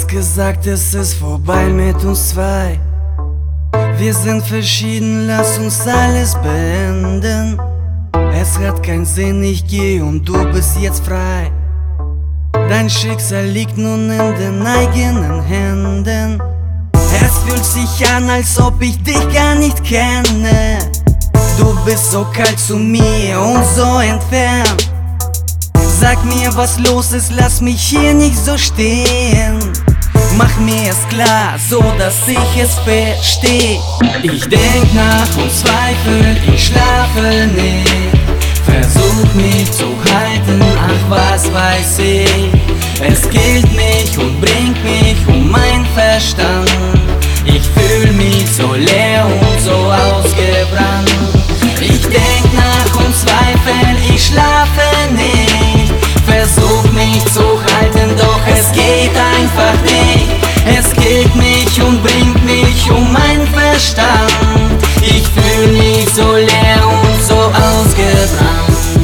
hast gesagt, es ist vorbei mit uns zwei. Wir sind verschieden, lass uns alles beenden. Es hat keinen Sinn, ich geh und du bist jetzt frei. Dein Schicksal liegt nun in den eigenen Händen. Es fühlt sich an, als ob ich dich gar nicht kenne. Du bist so kalt zu mir und so entfernt. Sag mir, was los ist, lass mich hier nicht so stehen. Mach mir es klar, so dass ich es versteh. Ich denk nach und zweifel, ich schlafe nicht. Versuch mich zu halten, ach was weiß ich. Es killt mich und bringt mich um mein Verstand. Ich fühl mich so leer und so ausgebrannt. Ich denk nach und zweifel, ich schlafe nicht. Versuch mich zu halten, doch es geht einfach nicht. Es killt mich und bringt mich um mein Verstand. Ich fühl mich so leer und so ausgebrannt.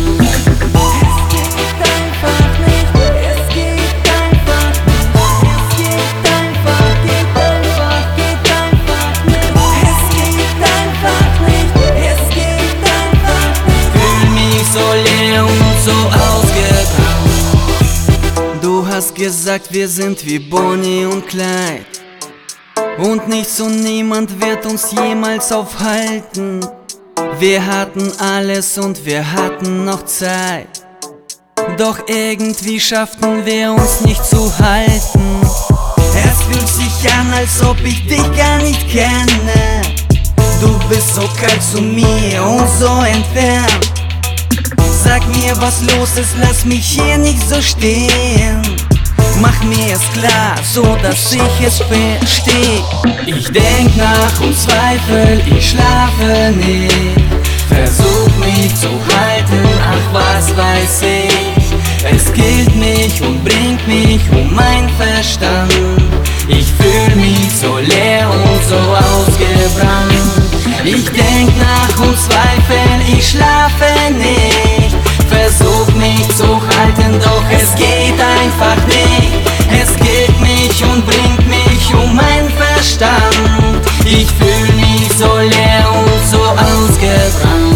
Du hast gesagt, wir sind wie Bonnie und Clyde. Und nichts und niemand wird uns jemals aufhalten. Wir hatten alles und wir hatten noch Zeit. Doch irgendwie schafften wir uns nicht zu halten. Es fühlt sich an, als ob ich dich gar nicht kenne. Du bist so kalt zu mir und so entfernt. Sag mir, was los ist, lass mich hier nicht so stehen. Mach mir es klar, so dass ich es versteh. Ich denk nach und zweifel, ich schlafe nicht. Versuch mich zu halten, ach was weiß ich. Es killt mich und bringt mich um mein Verstand. Ich fühl mich so leer und so ausgebrannt. Ich denk nach und zweifel, ich schlafe nicht. Versuch mich zu halten, doch es geht einfach nicht. Es killt mich und bringt mich um mein Verstand. Ich fühl mich so leer und so ausgebrannt.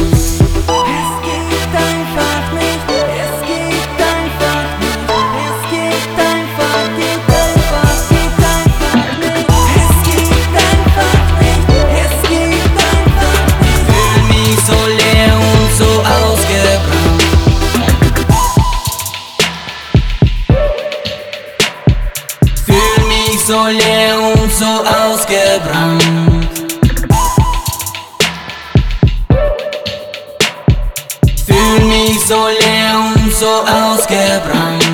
So leer und so ausgebrannt. Fühl mich so leer und so ausgebrannt.